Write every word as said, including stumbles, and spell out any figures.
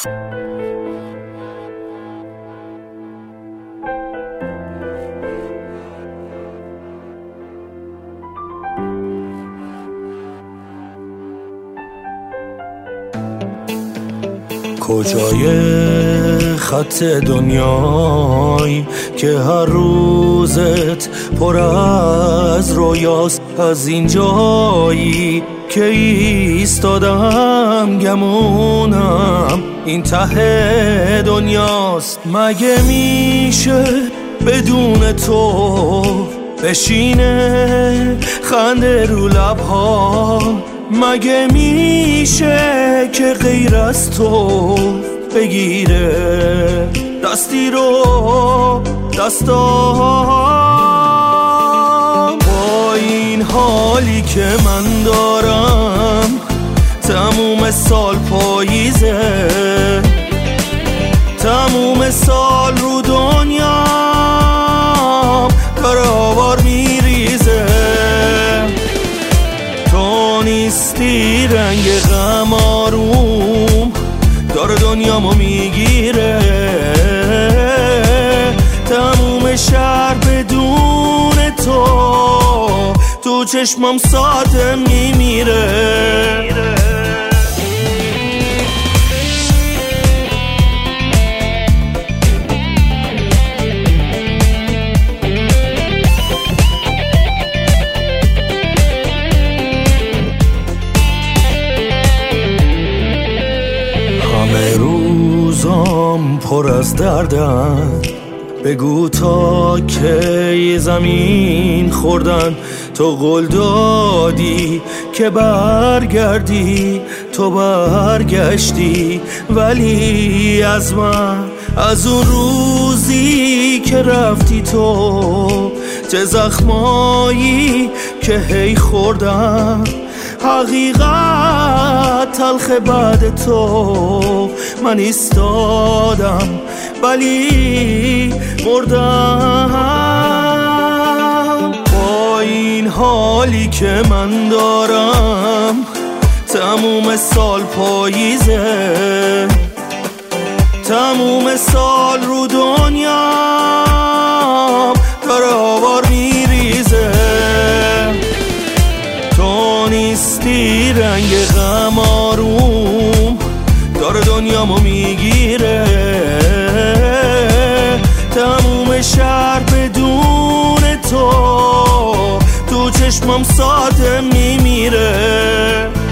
کجای خط دنیای که هر روزت پر از رویاست، از این جایی که ایستادم گمونم این ته دنیاست. مگه میشه بدون تو بشینه خنده رو لبها؟ مگه میشه که غیر از تو بگیره دستی رو دستام؟ با این حالی که من دارم تموم سال پاییزه، تموم سال رو دنیام داره آوار میریزه. تو نیستی رنگ غم آروم داره دنیامو میگیره، تموم شهر بدون تو تو چشمم ساعت میمیره. همه روزام پر از دردن، بگو تا کی زمین خوردن. تو قول دادی که برگردی، تو برگشتی، ولی از من از اون روزی که رفتی تو چه زخمایی که هی خوردم. حقیقت تلخ بعد تو من ایستادم ولی مردم. با این حالی که من دارم تموم سال پاییزه، تموم سال رو دنیام داره آوار میریزه. تو نیستی رنگ غم آروم داره دنیامو میگیره، تموم شهر بدون تو تو چشمم ساعت میمیره.